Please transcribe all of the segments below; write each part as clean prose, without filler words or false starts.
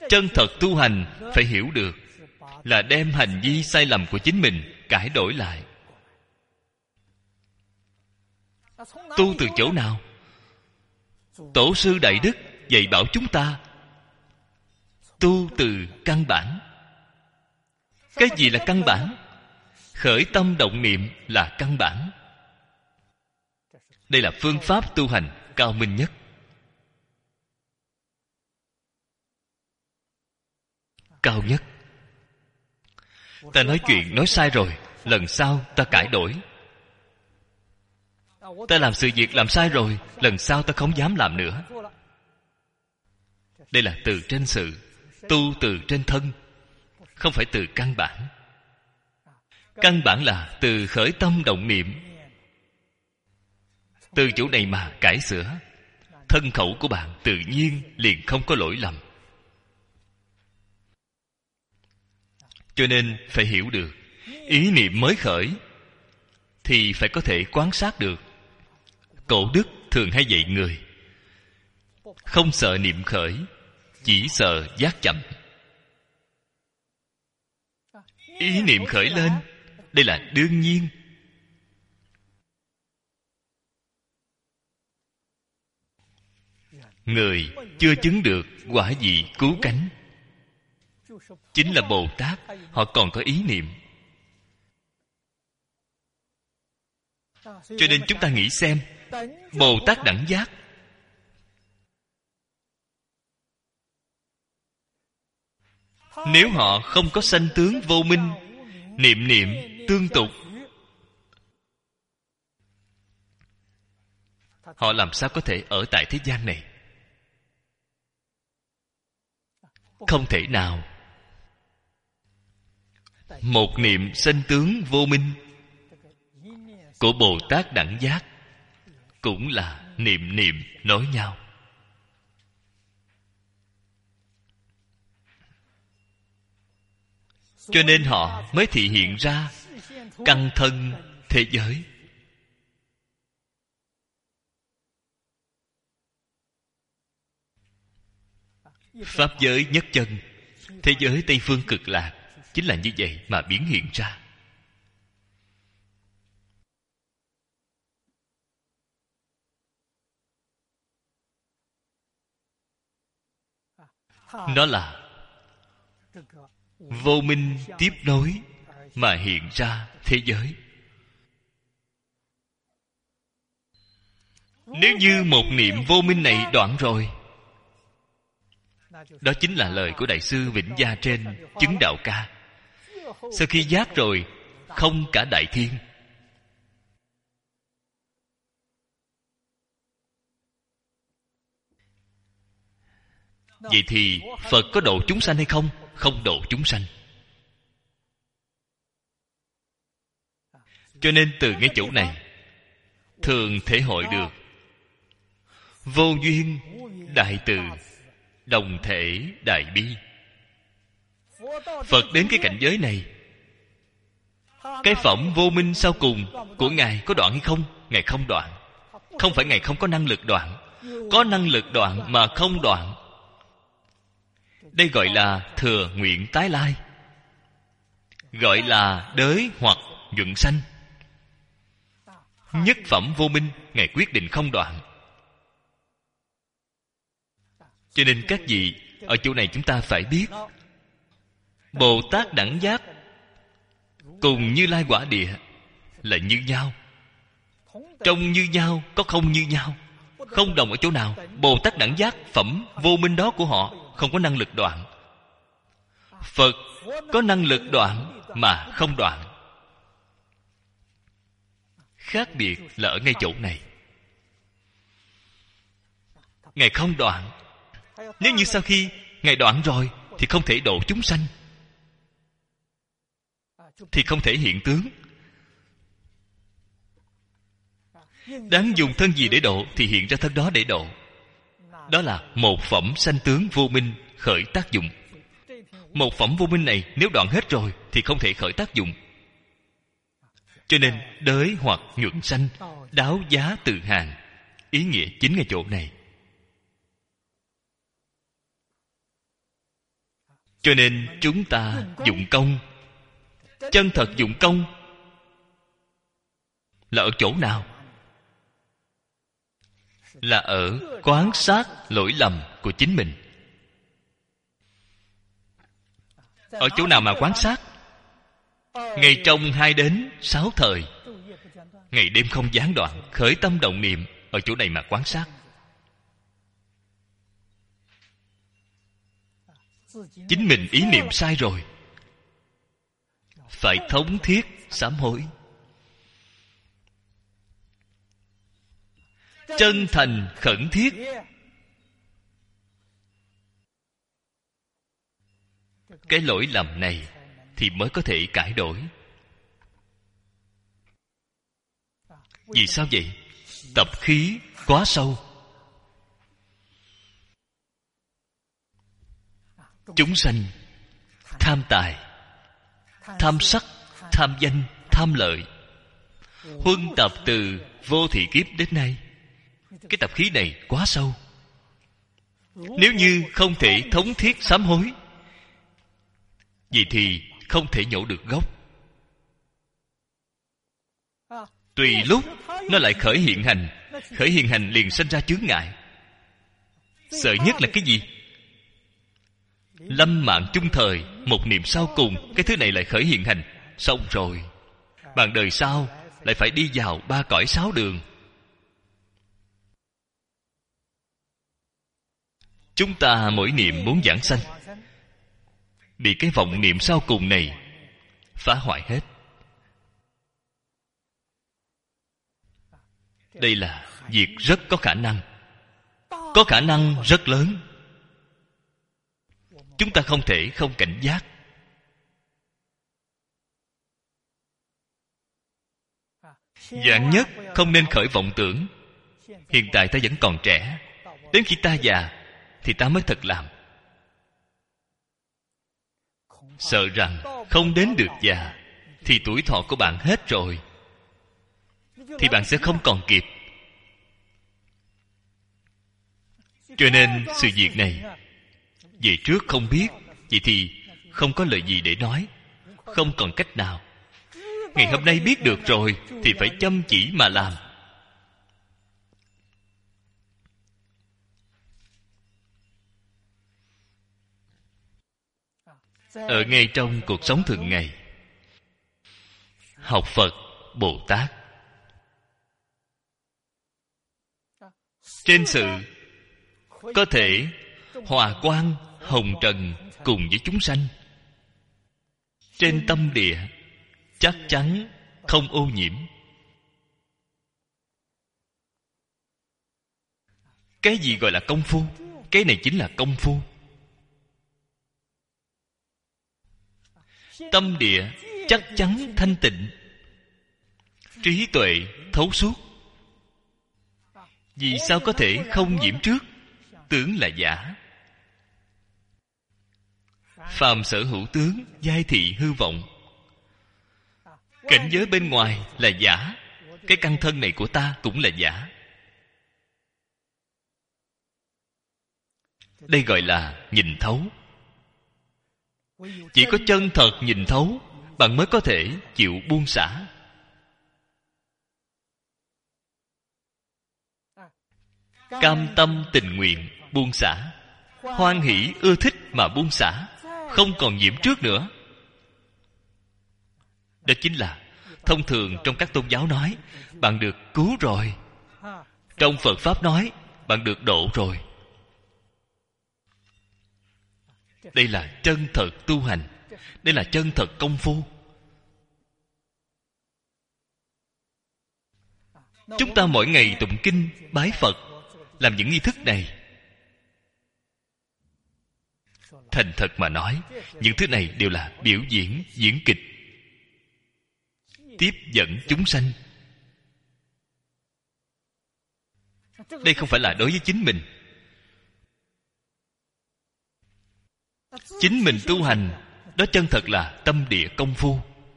Chân thật tu hành phải hiểu được là đem hành vi sai lầm của chính mình cải đổi lại. Tu từ chỗ nào? Tổ sư Đại Đức dạy bảo chúng ta tu từ căn bản. Cái gì là căn bản? Khởi tâm động niệm là căn bản. Đây là phương pháp tu hành cao minh nhất. Cao nhất. Ta nói chuyện nói sai rồi, lần sau ta cải đổi. Ta làm sự việc làm sai rồi, lần sau ta không dám làm nữa. Đây là từ trên sự, tu từ trên thân, không phải từ căn bản. Căn bản là từ khởi tâm động niệm. Từ chỗ này mà cải sửa, thân khẩu của bạn tự nhiên liền không có lỗi lầm. Cho nên phải hiểu được, ý niệm mới khởi thì phải có thể quan sát được. Cổ đức thường hay dạy người, không sợ niệm khởi, chỉ sợ giác chậm. Ý niệm khởi lên, đây là đương nhiên. Người chưa chứng được quả vị cứu cánh, chính là Bồ Tát, họ còn có ý niệm. Cho nên chúng ta nghĩ xem, Bồ Tát đẳng giác, nếu họ không có sanh tướng vô minh, niệm niệm tương tục, họ làm sao có thể ở tại thế gian này? Không thể nào. Một niệm sanh tướng vô minh của Bồ Tát đẳng giác cũng là niệm niệm nối nhau. Cho nên họ mới thị hiện ra căn thân thế giới. Pháp giới nhất chân, thế giới Tây Phương Cực Lạc chính là như vậy mà biến hiện ra. Nó là vô minh tiếp nối mà hiện ra thế giới. Nếu như một niệm vô minh này đoạn rồi, đó chính là lời của Đại sư Vĩnh Gia trên Chứng Đạo Ca. Sau khi giác rồi, không cả đại thiên. Vậy thì Phật có độ chúng sanh hay không? Không độ chúng sanh. Cho nên từ ngay chỗ này thường thể hội được vô duyên đại từ, đồng thể đại bi. Phật đến cái cảnh giới này, cái phẩm vô minh sau cùng của Ngài có đoạn hay không? Ngài không đoạn. Không phải Ngài không có năng lực đoạn, có năng lực đoạn mà không đoạn. Đây gọi là thừa nguyện tái lai, gọi là đới hoặc nhuận sanh. Nhất phẩm vô minh Ngài quyết định không đoạn. Cho nên các vị ở chỗ này chúng ta phải biết, Bồ Tát đẳng giác cùng Như Lai Quả Địa là như nhau. Trong như nhau có không như nhau. Không đồng ở chỗ nào? Bồ Tát đẳng giác phẩm vô minh đó của họ không có năng lực đoạn. Phật có năng lực đoạn mà không đoạn. Khác biệt là ở ngay chỗ này. Ngài không đoạn. Nếu như sau khi Ngài đoạn rồi thì không thể độ chúng sanh, thì không thể hiện tướng. Đáng dùng thân gì để độ thì hiện ra thân đó để độ. Đó là một phẩm sanh tướng vô minh khởi tác dụng. Một phẩm vô minh này nếu đoạn hết rồi thì không thể khởi tác dụng. Cho nên đới hoặc nhuận sanh, đáo giá tự hàng, ý nghĩa chính ngay chỗ này. Cho nên chúng ta dụng công, chân thật dụng công là ở chỗ nào? Là ở quan sát lỗi lầm của chính mình. Ở chỗ nào mà quan sát? Ngày trong 2 đến 6 thời, ngày đêm không gián đoạn, khởi tâm động niệm, ở chỗ này mà quan sát. Chính mình ý niệm sai rồi, phải thống thiết sám hối, chân thành khẩn thiết. Cái lỗi lầm này thì mới có thể cải đổi. Vì sao vậy? Tập khí quá sâu. Chúng sanh tham tài, tham sắc, tham danh, tham lợi, huân tập từ vô thị kiếp đến nay. Cái tập khí này quá sâu. Nếu như không thể thống thiết sám hối, vậy thì không thể nhổ được gốc. Tùy lúc nó lại khởi hiện hành. Khởi hiện hành liền sinh ra chướng ngại. Sợ nhất là cái gì? Lâm mạng chung thời, một niệm sau cùng, cái thứ này lại khởi hiện hành. Xong rồi, bạn đời sau lại phải đi vào 3 cõi 6 đường. Chúng ta mỗi niệm muốn giảng sanh, bị cái vọng niệm sau cùng này phá hoại hết. Đây là việc rất có khả năng, có khả năng rất lớn. Chúng ta không thể không cảnh giác. Vạn nhất không nên khởi vọng tưởng. Hiện tại ta vẫn còn trẻ, đến khi ta già thì ta mới thật làm. Sợ rằng không đến được già thì tuổi thọ của bạn hết rồi, thì bạn sẽ không còn kịp. Cho nên sự việc này về trước không biết, vậy thì không có lời gì để nói, không còn cách nào. Ngày hôm nay biết được rồi thì phải chăm chỉ mà làm. Ở ngay trong cuộc sống thường ngày, học Phật, Bồ Tát, trên sự có thể hòa quang hồng trần cùng với chúng sanh, trên tâm địa chắc chắn không ô nhiễm. Cái gì gọi là công phu? Cái này chính là công phu. Tâm địa chắc chắn thanh tịnh, trí tuệ thấu suốt. Vì sao có thể không nhiễm trước? Tướng là giả. Phàm sở hữu tướng, giai thị hư vọng. Cảnh giới bên ngoài là giả, cái căn thân này của ta cũng là giả. Đây gọi là nhìn thấu. Chỉ có chân thật nhìn thấu, bạn mới có thể chịu buông xả. Cam tâm tình nguyện buông xả, hoan hỷ ưa thích mà buông xả, không còn nhiễm trước nữa. Đó chính là thông thường trong các tôn giáo nói bạn được cứu rồi, trong Phật Pháp nói bạn được độ rồi. Đây là chân thật tu hành, đây là chân thật công phu. Chúng ta mỗi ngày tụng kinh, bái Phật, làm những nghi thức này. Thành thật mà nói, những thứ này đều là biểu diễn, diễn kịch, tiếp dẫn chúng sanh. Đây không phải là đối với chính mình. Chính mình tu hành, đó chân thật là tâm địa công phu,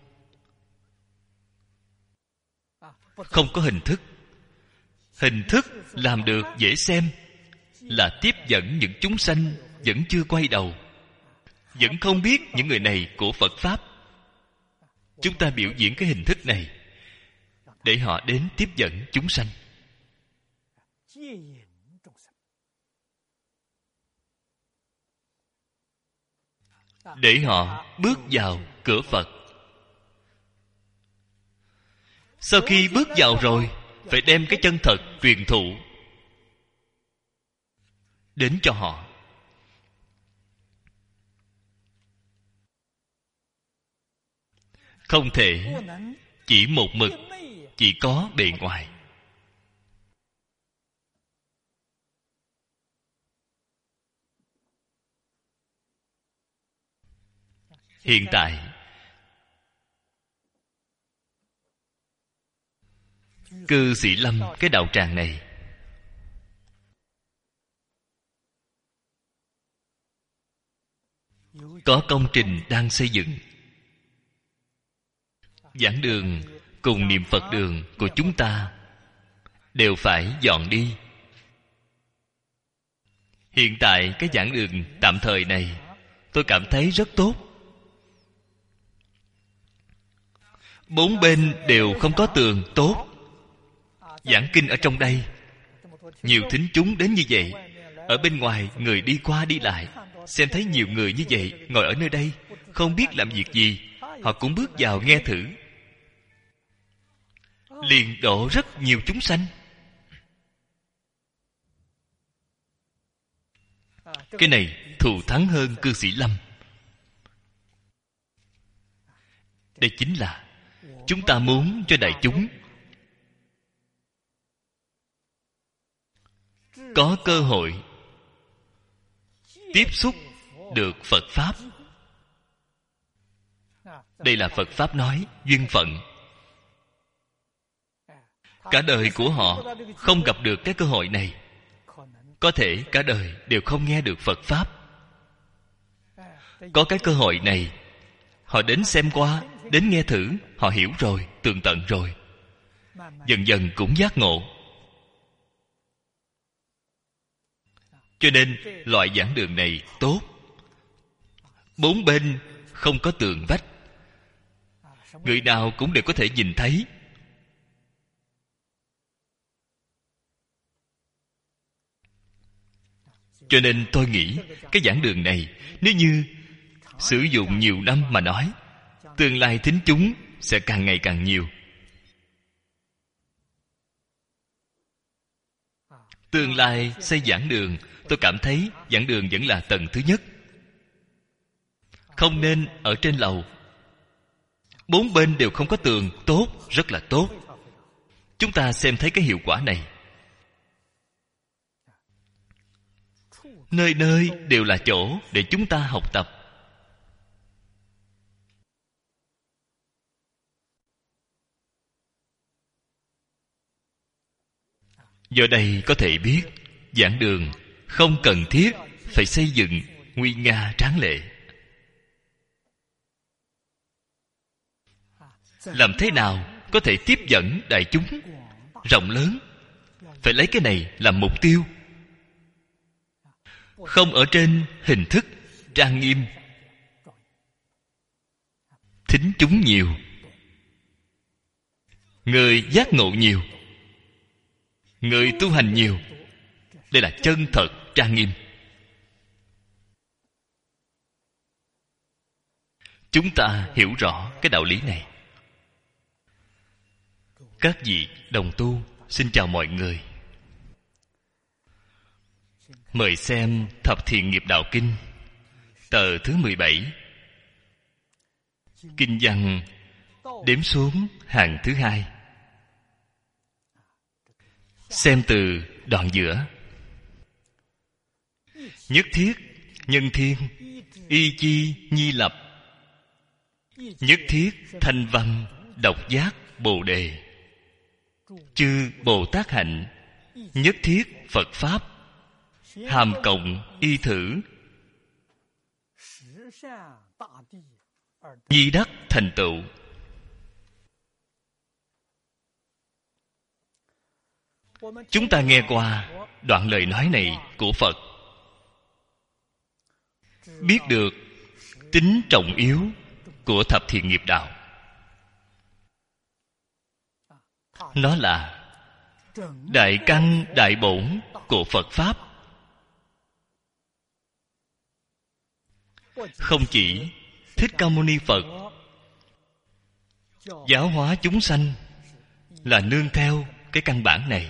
không có hình thức. Hình thức làm được dễ xem, là tiếp dẫn những chúng sanh vẫn chưa quay đầu. vẫn không biết những người này của Phật Pháp. Chúng ta biểu diễn cái hình thức này để họ đến tiếp dẫn chúng sanh, để họ bước vào cửa Phật. Sau khi bước vào rồi, phải đem cái chân thật truyền thụ đến cho họ. Không thể chỉ một mực chỉ có bề ngoài. Hiện tại Cư Sĩ Lâm, cái đạo tràng này có công trình đang xây dựng. Giảng đường cùng niệm Phật đường của chúng ta đều phải dọn đi. Hiện tại cái giảng đường tạm thời này tôi cảm thấy rất tốt. Bốn bên đều không có tường tốt. Giảng kinh ở trong đây, nhiều thính chúng đến như vậy. Ở bên ngoài người đi qua đi lại, xem thấy nhiều người như vậy ngồi ở nơi đây, không biết làm việc gì, họ cũng bước vào nghe thử, liền độ rất nhiều chúng sanh. Cái này thù thắng hơn Cư Sĩ Lâm. Đây chính là chúng ta muốn cho đại chúng có cơ hội tiếp xúc được Phật Pháp. Đây là Phật Pháp nói duyên phận. Cả đời của họ không gặp được cái cơ hội này, có thể cả đời đều không nghe được Phật Pháp. Có cái cơ hội này, họ đến xem qua, đến nghe thử, họ hiểu rồi, tường tận rồi, dần dần cũng giác ngộ. Cho nên loại giảng đường này tốt. Bốn bên không có tường vách, người nào cũng đều có thể nhìn thấy. Cho nên tôi nghĩ cái giảng đường này nếu như sử dụng nhiều năm mà nói, tương lai thính chúng sẽ càng ngày càng nhiều. Tương lai xây giảng đường, tôi cảm thấy giảng đường vẫn là tầng thứ nhất, không nên ở trên lầu. Bốn bên đều không có tường tốt, rất là tốt. Chúng ta xem thấy cái hiệu quả này. Nơi nơi đều là chỗ để chúng ta học tập. Do đây có thể biết giảng đường không cần thiết phải xây dựng nguy nga tráng lệ. Làm thế nào có thể tiếp dẫn đại chúng rộng lớn? Phải lấy cái này làm mục tiêu. Không ở trên hình thức trang nghiêm, thính chúng nhiều, người giác ngộ nhiều, người tu hành nhiều. Đây là chân thật trang nghiêm. Chúng ta hiểu rõ cái đạo lý này. Các vị đồng tu, xin chào mọi người. Mời xem Thập Thiện Nghiệp Đạo Kinh, tờ thứ 17. Kinh văn đếm xuống hàng thứ 2. Xem từ đoạn giữa. Nhất thiết nhân thiên, y chi nhi lập. Nhất thiết thanh văn độc giác bồ đề. Chư Bồ Tát hạnh, nhất thiết Phật Pháp. Hàm cộng y thử, nhi đắc thành tựu. Chúng ta nghe qua đoạn lời nói này của Phật, biết được tính trọng yếu của thập thiện nghiệp đạo. Nó là đại căn đại bổn của Phật Pháp. Không chỉ Thích Ca Mâu Ni Phật giáo hóa chúng sanh là nương theo cái căn bản này.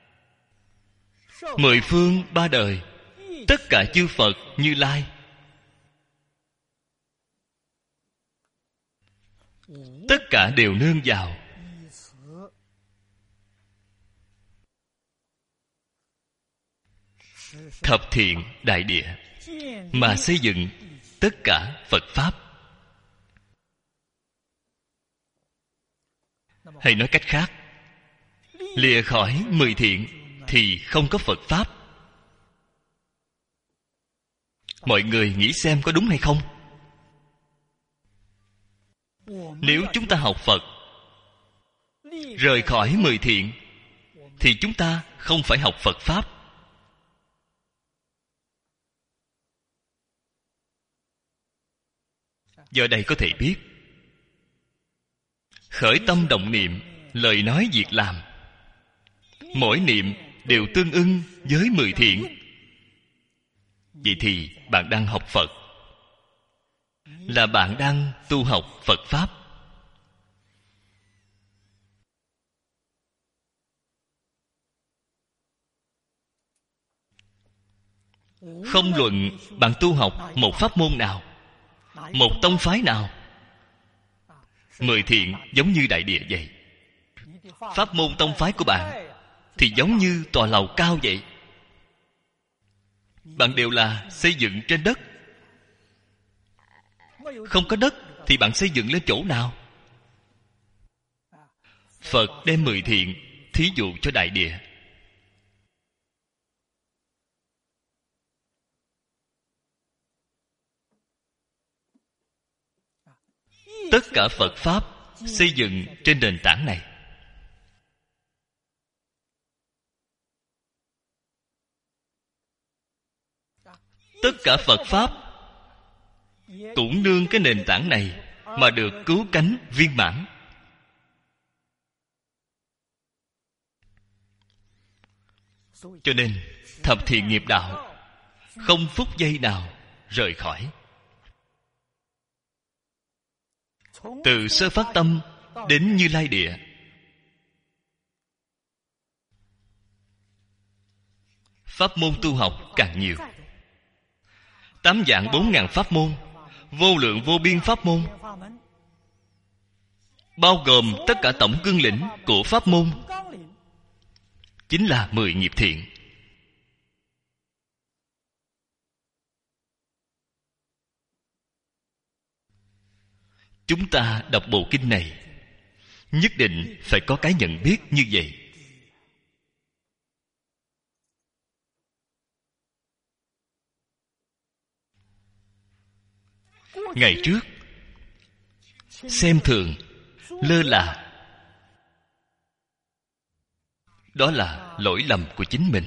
Mười phương ba đời, tất cả chư Phật Như Lai, tất cả đều nương vào thập thiện đại địa mà xây dựng tất cả Phật Pháp. Hay nói cách khác, lìa khỏi 10 thiện thì không có Phật Pháp. Mọi người nghĩ xem có đúng hay không? Nếu chúng ta học Phật rời khỏi 10 thiện thì chúng ta không phải học Phật Pháp. Giờ đây có thể biết, khởi tâm động niệm, lời nói việc làm, mỗi niệm đều tương ưng với 10 thiện. Vậy thì bạn đang học Phật, là bạn đang tu học Phật Pháp. Không luận bạn tu học một pháp môn nào, một tông phái nào, 10 thiện giống như đại địa vậy. Pháp môn tông phái của bạn thì giống như tòa lầu cao vậy. Bạn đều là xây dựng trên đất. Không có đất thì bạn xây dựng lên chỗ nào? Phật đem 10 thiện thí dụ cho đại địa. Tất cả Phật Pháp xây dựng trên nền tảng này. Tất cả Phật Pháp cũng nương cái nền tảng này mà được cứu cánh viên mãn. Cho nên thập thiện nghiệp đạo không phút giây nào rời khỏi. Từ sơ phát tâm đến Như Lai địa, pháp môn tu học càng nhiều. 8 vạn 4 ngàn pháp môn, vô lượng vô biên pháp môn, bao gồm tất cả tổng cương lĩnh của pháp môn, chính là 10 nghiệp thiện. Chúng ta đọc bộ kinh này nhất định phải có cái nhận biết như vậy. Ngày trước xem thường, lơ là, đó là lỗi lầm của chính mình.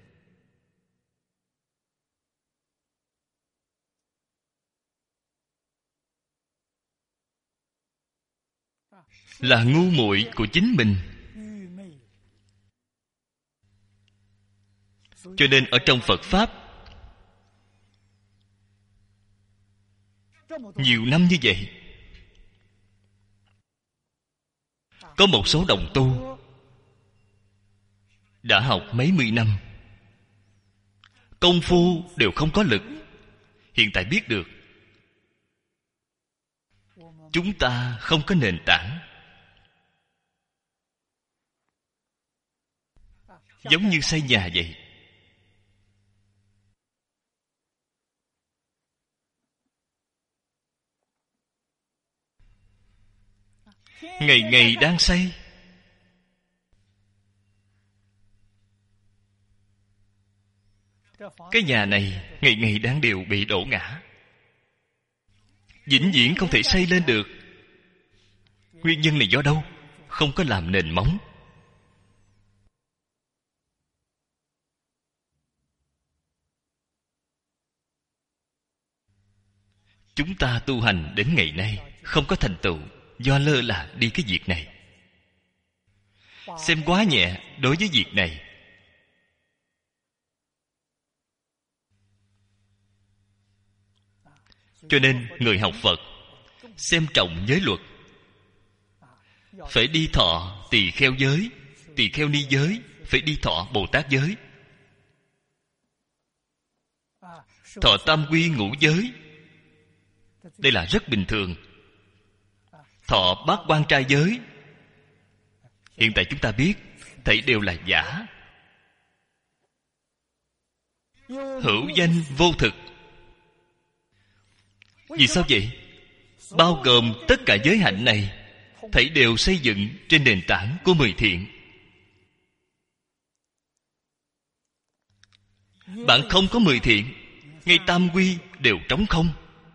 Là ngu muội của chính mình. Cho nên ở trong Phật Pháp nhiều năm như vậy, có một số đồng tu đã học mấy mươi năm, công phu đều không có lực. Hiện tại biết được chúng ta không có nền tảng. Giống như xây nhà vậy. Ngày ngày đang xây, cái nhà này ngày ngày đang đều bị đổ ngã, vĩnh viễn không thể xây lên được. Nguyên nhân này do đâu? Không có làm nền móng. chúng ta tu hành đến ngày nay không có thành tựu, do lơ là đi cái việc này, xem quá nhẹ đối với việc này. Cho nên người học Phật xem trọng giới luật, phải đi thọ tỳ kheo giới, tỳ kheo ni giới, phải đi thọ Bồ Tát giới, thọ tam quy ngũ giới. Đây là rất bình thường. Thọ bát quan trai giới, hiện tại chúng ta biết thảy đều là giả, hữu danh vô thực. Vì sao vậy? Bao gồm tất cả giới hạnh này, thảy đều xây dựng trên nền tảng của 10 thiện. Bạn không có 10 thiện, ngay tam quy đều trống không.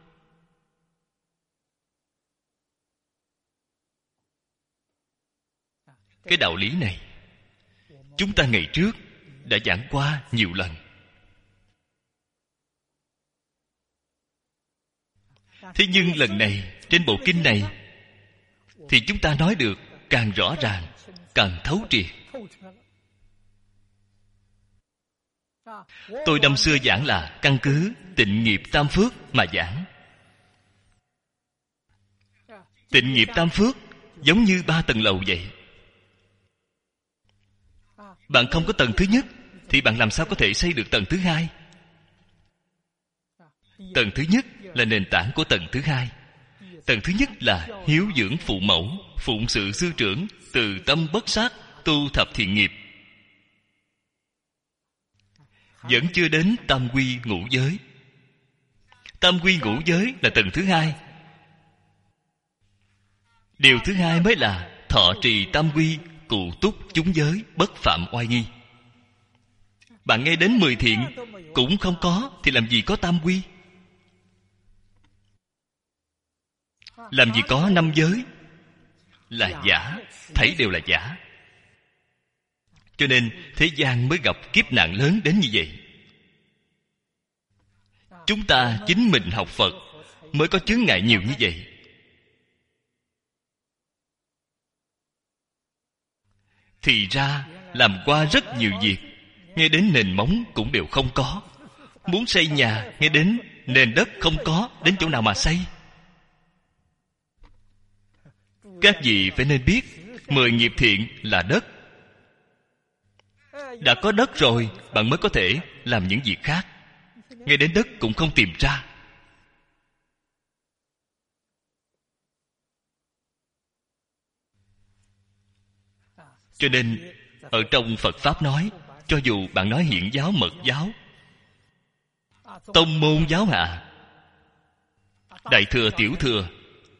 Cái đạo lý này chúng ta ngày trước đã giảng qua nhiều lần. Thế nhưng lần này trên bộ kinh này thì chúng ta nói được càng rõ ràng, càng thấu triệt. Tôi năm xưa giảng là căn cứ tịnh nghiệp tam phước mà giảng. Tịnh nghiệp tam phước giống như 3 tầng lầu vậy. Bạn không có tầng thứ nhất thì bạn làm sao có thể xây được tầng thứ hai? Tầng thứ nhất là nền tảng của tầng thứ hai. Tầng thứ nhất là hiếu dưỡng phụ mẫu, phụng sự sư trưởng, từ tâm bất sát, tu thập thiện nghiệp. Vẫn chưa đến tam quy ngũ giới. Tam quy ngũ giới là tầng thứ hai. Điều thứ hai mới là thọ trì tam quy, cụ túc chúng giới, bất phạm oai nghi. Bạn nghe đến 10 thiện cũng không có thì làm gì có tam quy? Làm gì có 5 giới? Là giả, thấy đều là giả. Cho nên thế gian mới gặp kiếp nạn lớn đến như vậy. Chúng ta chính mình học Phật mới có chướng ngại nhiều như vậy. Thì ra làm qua rất nhiều việc, nghe đến nền móng cũng đều không có. Muốn xây nhà, nghe đến nền đất không có, đến chỗ nào mà xây? Các vị phải nên biết 10 nghiệp thiện là đất. Đã có đất rồi, bạn mới có thể làm những việc khác. Ngay đến đất cũng không tìm ra. Cho nên ở trong Phật Pháp nói, cho dù bạn nói hiện giáo mật giáo, tông môn giáo hạ, đại thừa tiểu thừa,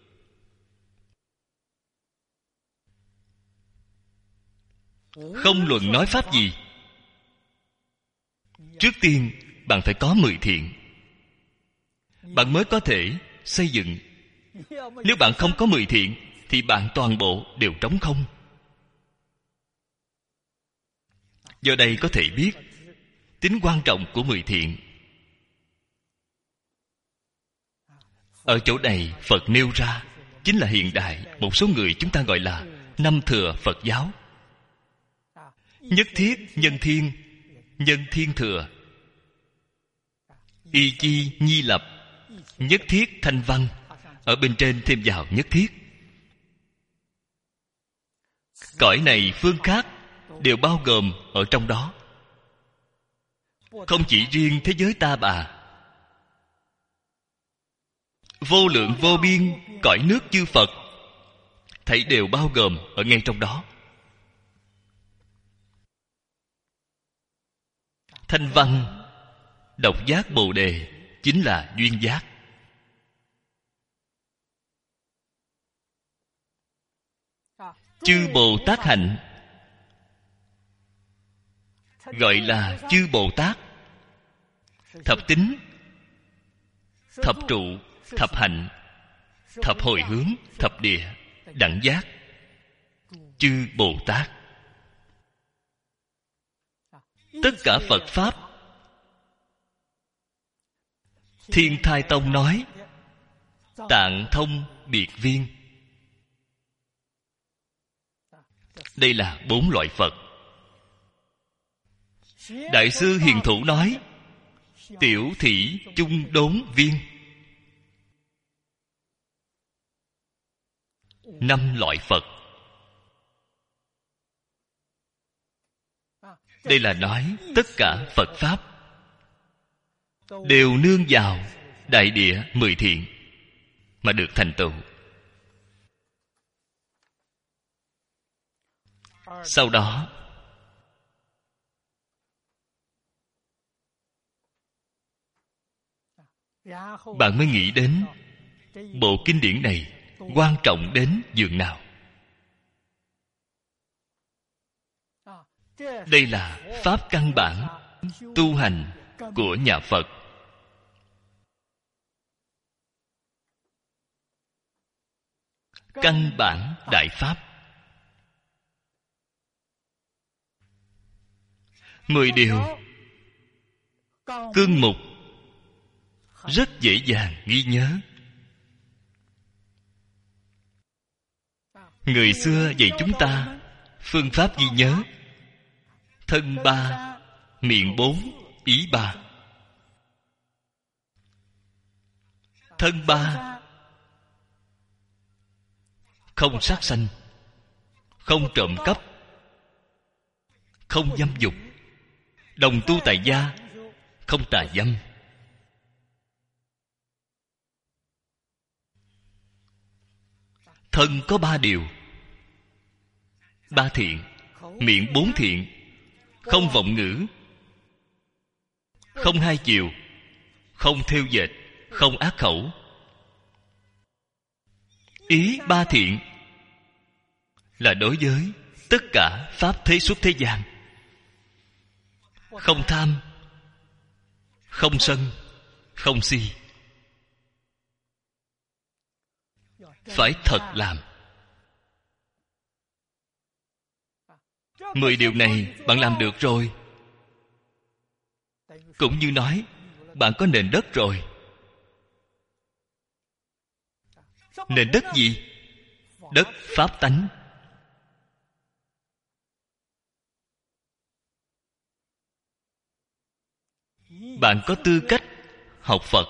không luận nói pháp gì, trước tiên bạn phải có 10 thiện, bạn mới có thể xây dựng. Nếu bạn không có 10 thiện thì bạn toàn bộ đều trống không. Do đây có thể biết tính quan trọng của 10 thiện. Ở chỗ này Phật nêu ra chính là hiện đại một số người chúng ta gọi là năm thừa Phật giáo. Nhất thiết nhân thiên, nhân thiên thừa, y chi nhi lập, nhất thiết thanh văn. Ở bên trên thêm vào nhất thiết. Cõi này phương khác đều bao gồm ở trong đó. Không chỉ riêng thế giới ta bà, vô lượng vô biên cõi nước chư Phật, thảy đều bao gồm ở ngay trong đó. Thanh văn, độc giác Bồ Đề chính là duyên giác. Chư Bồ Tát hạnh gọi là chư Bồ Tát. Thập tính, thập trụ, thập hạnh, thập hồi hướng, thập địa, đẳng giác, chư Bồ Tát. Tất cả Phật Pháp, Thiên Thai Tông nói Tạng thông biệt viên. Đây là 4 loại Phật. Đại sư Hiền Thủ nói tiểu thỉ chung đốn viên. 5 loại Phật. Đây là nói tất cả Phật Pháp đều nương vào đại địa 10 thiện mà được thành tựu. Sau đó bạn mới nghĩ đến bộ kinh điển này quan trọng đến giường nào. Đây là pháp căn bản tu hành của nhà Phật. Căn bản đại pháp. 10 điều cương mục rất dễ dàng ghi nhớ. Người xưa dạy chúng ta phương pháp ghi nhớ: thân 3, miệng 4, ý 3. Thân 3: không sát sanh, không trộm cắp, không dâm dục, đồng tu tại gia, không tà dâm. Thân có 3 điều: 3 thiện, miệng 4 thiện, không vọng ngữ, không hai chiều, không thêu dệt, không ác khẩu. Ý 3 thiện là đối với tất cả pháp thế xuất thế gian. Không tham, không sân, không si. Phải thật làm. 10 điều này bạn làm được rồi, cũng như nói bạn có nền đất rồi. Nền đất gì? Đất pháp tánh. Bạn có tư cách học Phật.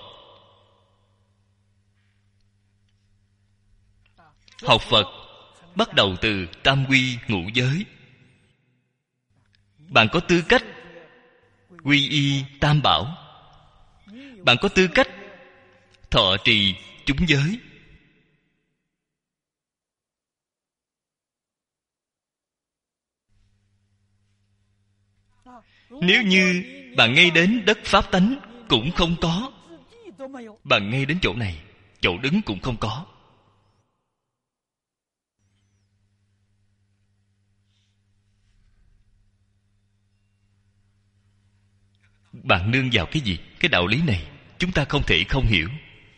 Học Phật bắt đầu từ tam quy ngũ giới. Bạn có tư cách quy y tam bảo. Bạn có tư cách thọ trì chúng giới. Nếu như bạn ngay đến đất pháp tánh cũng không có, bạn ngay đến chỗ này, chỗ đứng cũng không có, bạn nương vào cái gì? Cái đạo lý này chúng ta không thể không hiểu.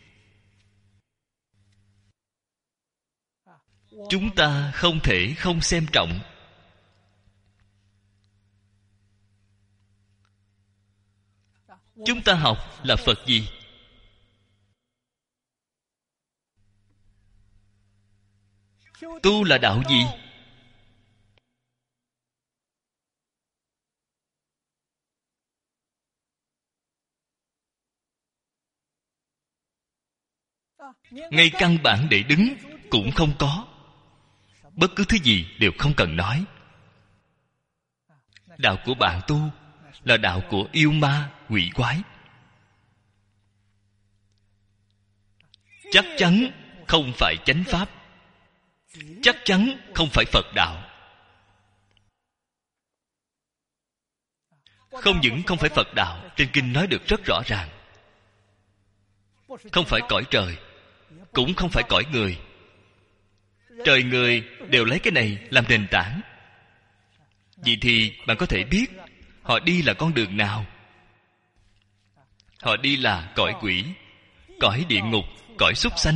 Chúng ta không thể không xem trọng. Chúng ta học là Phật gì? Tu là đạo gì? Ngay căn bản để đứng cũng không có. Bất cứ thứ gì đều không cần nói. Đạo của bạn tu là đạo của yêu ma quỷ quái. Chắc chắn không phải chánh pháp. Chắc chắn không phải Phật đạo. Không những không phải Phật đạo, trên kinh nói được rất rõ ràng. Không phải cõi trời, cũng không phải cõi người. Trời người đều lấy cái này làm nền tảng. Vậy thì bạn có thể biết họ đi là con đường nào. Họ đi là cõi quỷ, cõi địa ngục, cõi súc sanh.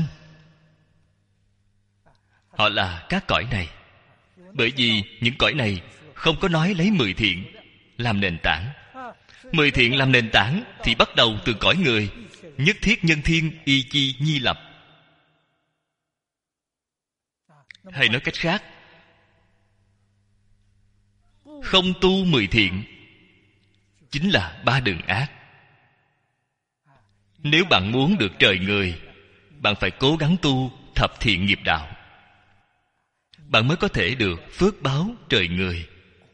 Họ là các cõi này. Bởi vì những cõi này không có nói lấy 10 thiện làm nền tảng. 10 thiện làm nền tảng thì bắt đầu từ cõi người. Nhất thiết nhân thiên y chi nhi lập. Hay nói cách khác, không tu 10 thiện chính là 3 đường ác. Nếu bạn muốn được trời người, bạn phải cố gắng tu thập thiện nghiệp đạo, bạn mới có thể được phước báo trời người.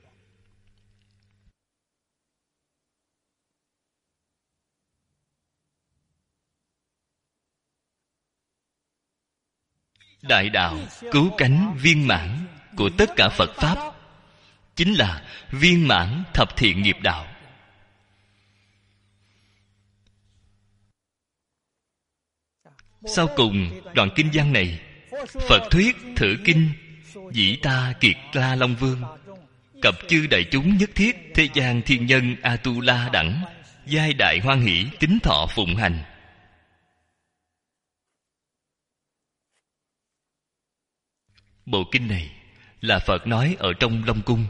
Đại đạo cứu cánh viên mãn của tất cả Phật Pháp chính là viên mãn thập thiện nghiệp đạo. Sau cùng đoạn kinh văn này, Phật thuyết thử kinh dĩ ta Kiệt La Long Vương, cập chư đại chúng nhất thiết thế gian thiên nhân A-tu-la đẳng, giai đại hoan hỷ kính thọ phụng hành. Bộ kinh này là Phật nói ở trong Long Cung.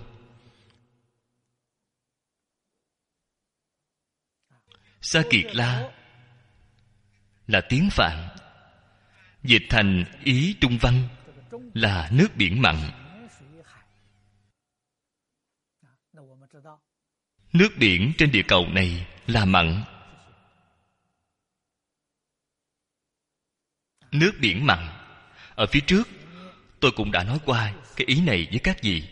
Sa Kiệt La là tiếng Phạn, dịch thành ý Trung Văn là nước biển mặn. Nước biển trên địa cầu này là mặn. Nước biển mặn. Ở phía trước tôi cũng đã nói qua cái ý này với các vị.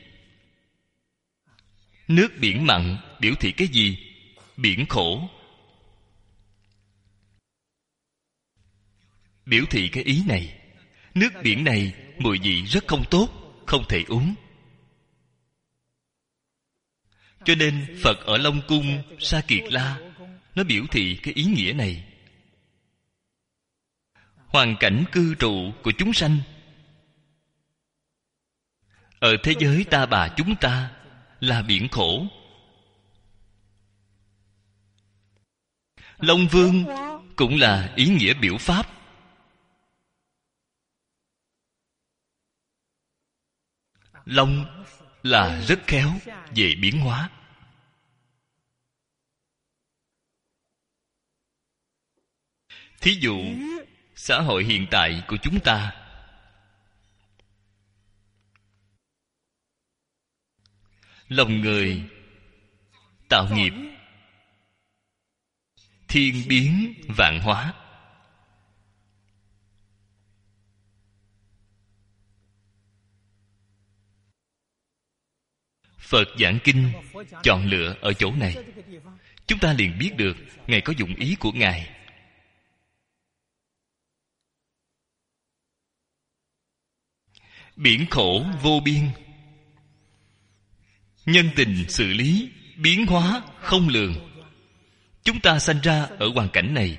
Nước biển mặn biểu thị cái gì? Biển khổ. Biểu thị cái ý này. Nước biển này mùi vị rất không tốt, không thể uống. Cho nên Phật ở Long Cung Sa Kiệt La, nó biểu thị cái ý nghĩa này. Hoàn cảnh cư trụ của chúng sanh ở thế giới ta bà chúng ta là biển khổ. Long Vương cũng là ý nghĩa biểu pháp. Long là rất khéo về biến hóa. Thí dụ xã hội hiện tại của chúng ta, lòng người tạo nghiệp thiên biến vạn hóa. Phật giảng kinh chọn lựa ở chỗ này, chúng ta liền biết được Ngài có dụng ý của Ngài. Biển khổ vô biên, nhân tình xử lý biến hóa không lường. Chúng ta sanh ra ở hoàn cảnh này,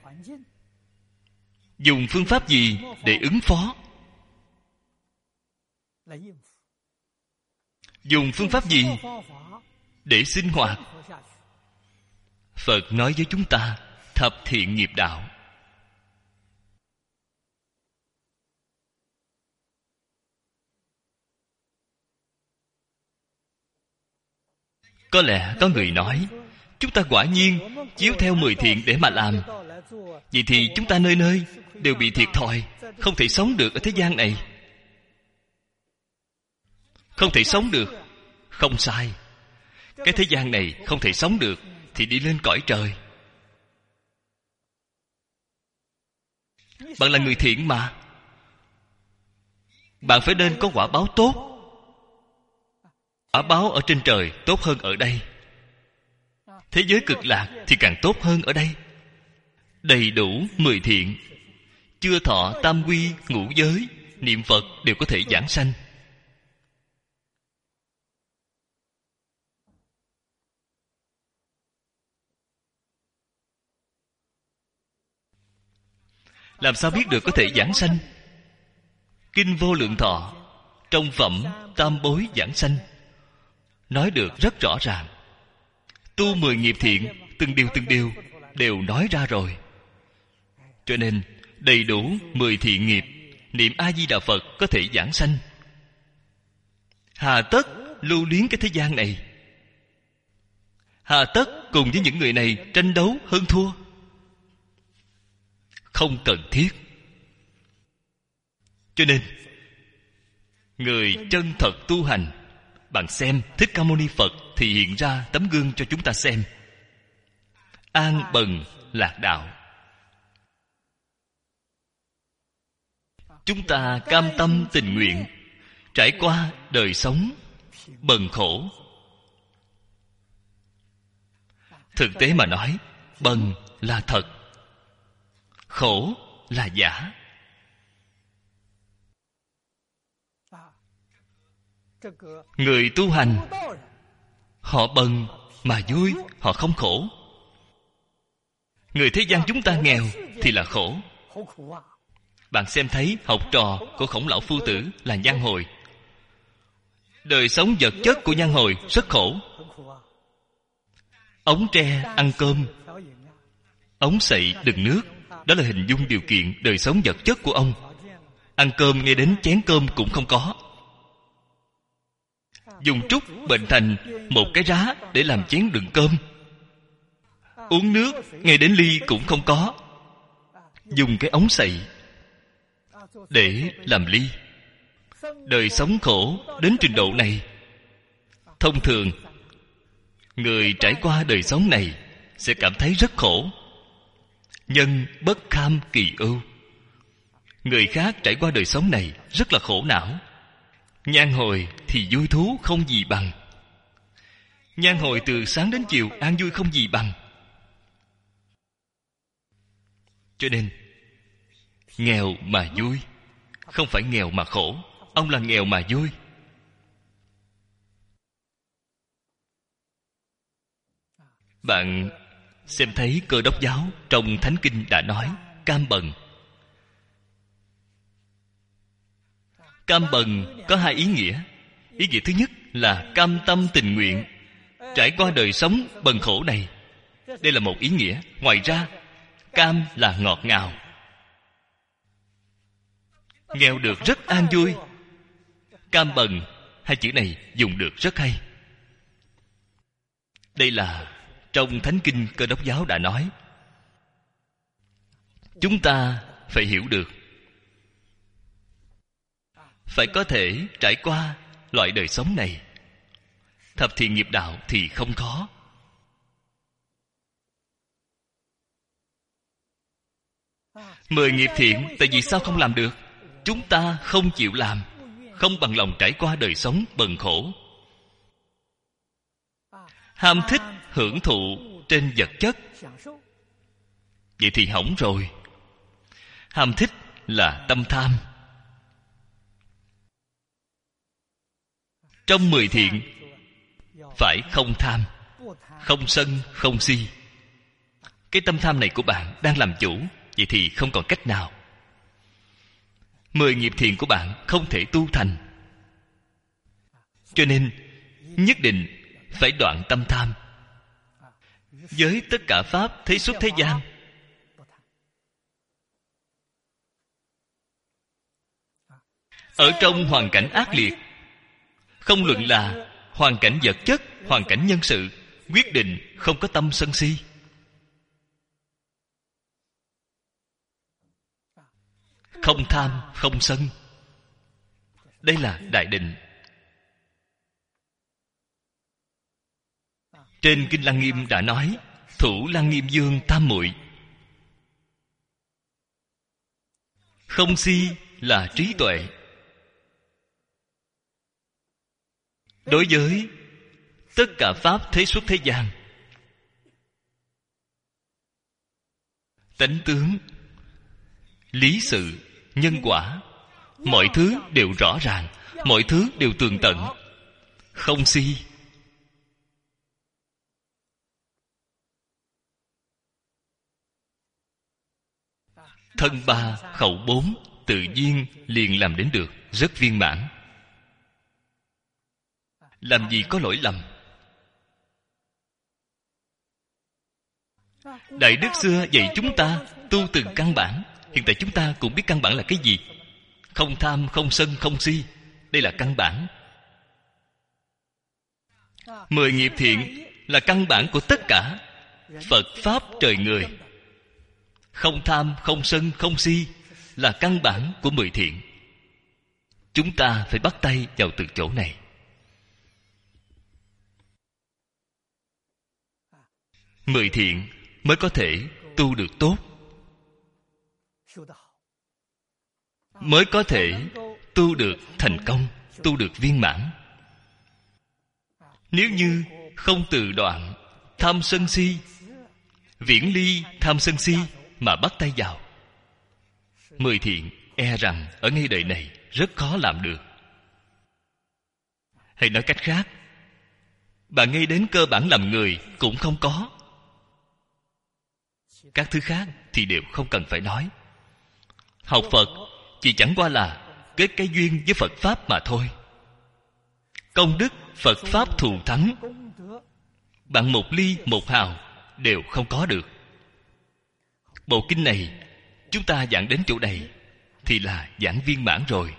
dùng phương pháp gì để ứng phó? Dùng phương pháp gì để sinh hoạt? Phật nói với chúng ta thập thiện nghiệp đạo. Có lẽ có người nói, chúng ta quả nhiên chiếu theo 10 thiện để mà làm, vậy thì chúng ta nơi nơi đều bị thiệt thòi, không thể sống được ở thế gian này. Không thể sống được. Không sai. Cái thế gian này không thể sống được thì đi lên cõi trời. Bạn là người thiện mà, bạn phải nên có quả báo tốt. Quả báo ở trên trời tốt hơn ở đây. Thế giới cực lạc thì càng tốt hơn ở đây. Đầy đủ 10 thiện, chưa thọ tam quy ngũ giới, niệm Phật đều có thể giảng sanh. Làm sao biết được có thể giảng sanh? Kinh Vô Lượng Thọ trong phẩm Tam Bối Giảng Sanh nói được rất rõ ràng. Tu 10 nghiệp thiện, từng điều đều nói ra rồi. Cho nên đầy đủ 10 thiện nghiệp, niệm A-di-đà Phật có thể giảng sanh. Hà tất lưu luyến cái thế gian này? Hà tất cùng với những người này tranh đấu hơn thua? Không cần thiết. Cho nên người chân thật tu hành. Bạn xem Thích Ca Mâu Ni Phật thì hiện ra tấm gương cho chúng ta xem. An bần lạc đạo. Chúng ta cam tâm tình nguyện trải qua đời sống bần khổ. Thực tế mà nói, bần là thật, khổ là giả. Người tu hành họ bần mà vui, họ không khổ. Người thế gian chúng ta nghèo thì là khổ. Bạn xem thấy học trò của Khổng Lão Phu Tử là Nhan Hồi. Đời sống vật chất của Nhan Hồi rất khổ. Ống tre ăn cơm, ống sậy đựng nước, đó là hình dung điều kiện đời sống vật chất của ông. Ăn cơm ngay đến chén cơm cũng không có. Dùng trúc bệnh thành một cái rá để làm chén đựng cơm. Uống nước ngay đến ly cũng không có. Dùng cái ống sậy để làm ly. Đời sống khổ đến trình độ này. Thông thường người trải qua đời sống này sẽ cảm thấy rất khổ. Nhân bất kham kỳ ưu. Người khác trải qua đời sống này rất là khổ não. Nhan Hồi thì vui thú không gì bằng. Nhan Hồi từ sáng đến chiều an vui không gì bằng. Cho nên nghèo mà vui, không phải nghèo mà khổ. Ông là nghèo mà vui. Bạn xem thấy Cơ Đốc giáo trong Thánh Kinh đã nói cam bần. Cam bần có hai ý nghĩa. Ý nghĩa thứ nhất là cam tâm tình nguyện trải qua đời sống bần khổ này. Đây là một ý nghĩa. Ngoài ra, cam là ngọt ngào. Nghèo được rất an vui. Cam bần, hai chữ này dùng được rất hay. Đây là trong Thánh Kinh Cơ Đốc giáo đã nói. Chúng ta phải hiểu được, phải có thể trải qua loại đời sống này. Thập thiện nghiệp đạo thì không khó. Mười nghiệp thiện, tại vì sao không làm được? Chúng ta không chịu làm, không bằng lòng trải qua đời sống bần khổ. Ham thích hưởng thụ trên vật chất, vậy thì hỏng rồi. Ham thích là tâm tham. Trong 10 thiện phải không tham, không sân, không si. Cái tâm tham này của bạn đang làm chủ, vậy thì không còn cách nào. 10 nghiệp thiện của bạn không thể tu thành. Cho nên nhất định phải đoạn tâm tham. Với tất cả pháp thế xuất thế gian, ở trong hoàn cảnh ác liệt, không luận là hoàn cảnh vật chất, hoàn cảnh nhân sự, quyết định không có tâm sân si. Không tham, không sân. Đây là đại định. Trên Kinh Lăng Nghiêm đã nói thủ Lăng Nghiêm Dương tam muội. Không si là trí tuệ. Đối với tất cả pháp thế xuất thế gian, tánh tướng, lý sự, nhân quả, mọi thứ đều rõ ràng, mọi thứ đều tường tận. Không si. Thân ba, khẩu bốn tự nhiên liền làm đến được, rất viên mãn. Làm gì có lỗi lầm. Đại Đức xưa dạy chúng ta tu từng căn bản. Hiện tại chúng ta cũng biết căn bản là cái gì. Không tham, không sân, không si. Đây là căn bản. 10 nghiệp thiện là căn bản của tất cả Phật Pháp trời người. Không tham, không sân, không si là căn bản của 10 thiện. Chúng ta phải bắt tay vào từ chỗ này. Mười thiện mới có thể tu được tốt, mới có thể tu được thành công, tu được viên mãn. Nếu như không từ đoạn tham sân si, viễn ly tham sân si mà bắt tay vào, mười thiện e rằng ở ngay đời này rất khó làm được. Hay nói cách khác, bạn ngay đến cơ bản làm người cũng không có. Các thứ khác thì đều không cần phải nói. Học Phật chỉ chẳng qua là kết cái duyên với Phật Pháp mà thôi. Công đức Phật Pháp thù thắng, bạn một ly một hào đều không có được. Bộ kinh này chúng ta giảng đến chỗ này thì là giảng viên mãn rồi.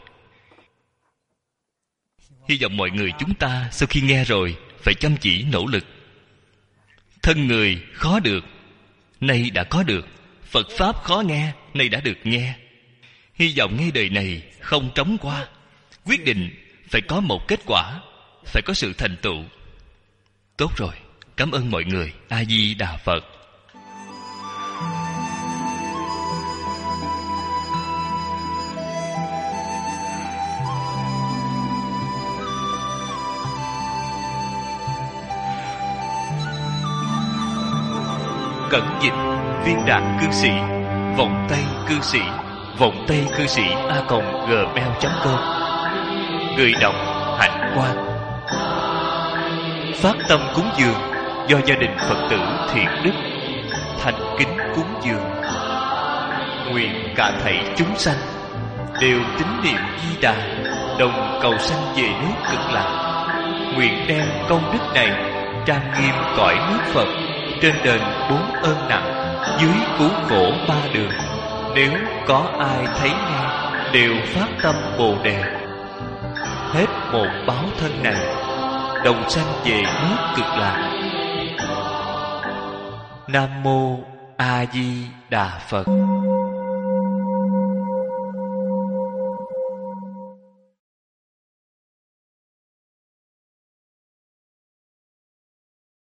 Hy vọng mọi người chúng ta sau khi nghe rồi phải chăm chỉ nỗ lực. Thân người khó được, nay đã có được. Phật Pháp khó nghe, nay đã được nghe. Hy vọng ngay đời này không trống qua. Quyết định phải có một kết quả, phải có sự thành tựu. Tốt rồi, cảm ơn mọi người. A Di Đà Phật. Cẩn dịch Viên Đạt Cư Sĩ, Vọng Tây Cư Sĩ, Vọng Tây Cư Sĩ @gmail.com. Người đọc Hạnh Quang. Phát tâm cúng dường do gia đình Phật tử Thiện Đức thành kính cúng dường. Nguyện cả thảy chúng sanh đều tín niệm Di Đà, đồng cầu sanh về nước Cực Lạc. Nguyện đem công đức này trang nghiêm cõi nước Phật, trên đền 4 ơn nặng, dưới cứu khổ 3 đường. Nếu có ai thấy nghe đều phát tâm Bồ Đề, hết một báo thân này đồng sanh về nước Cực Lạc. Nam Mô A Di Đà Phật.